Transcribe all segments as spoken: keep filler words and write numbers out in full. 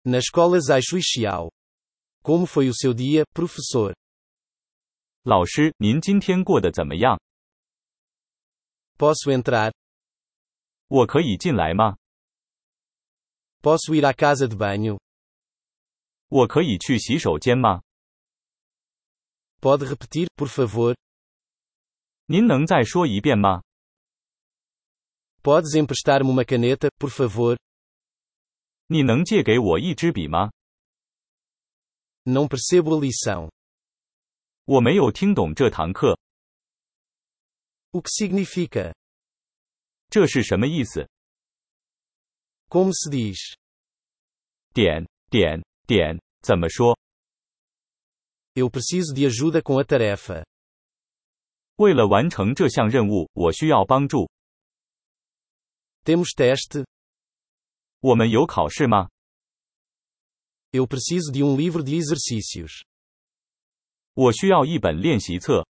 Na escola Zaishui Xiao. Como foi o seu dia, professor? 老师，您今天过得怎么样？ Posso entrar? 我可以进来吗？ Posso ir à casa de banho? 我可以去洗手间吗？ Pode repetir, por favor? 您能再说一遍吗？ Podes emprestar-me uma caneta, por favor? 你能借给我一支笔吗？ Não percebo a lição. 我没有听懂这堂课， O que significa? 这是什么意思？ Como se diz? 点点点，怎么说？ Eu preciso de ajuda com a tarefa. 为了完成这项任务，我需要帮助。 Temos teste? 我们有考试吗？ Eu preciso de um livro de exercícios. 我需要一本练习册。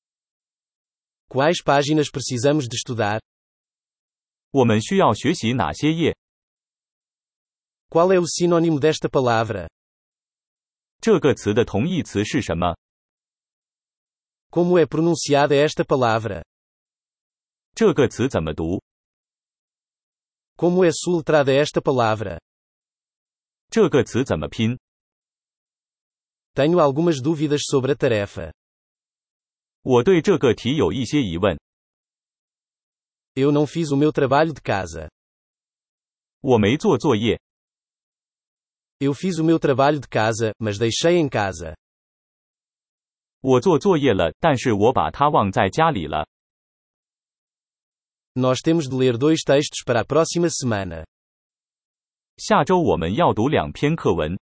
Quais páginas precisamos de estudar? 我们需要学习哪些页？ Qual é o sinônimo desta palavra? 这个词的同义词是什么？ Como é pronunciada esta palavra? 这个词怎么读？ Como é soletrada esta palavra? 这个词怎么拼？ Tenho algumas dúvidas sobre a tarefa. 我对这个题有一些疑问。 Eu não fiz o meu trabalho de casa. 我没做作业。 Eu fiz o meu trabalho de casa, mas deixei em casa. 我做作业了，但是我把它忘在家里了。 Nós temos de ler dois textos para a próxima semana. 下周我们要读两篇课文。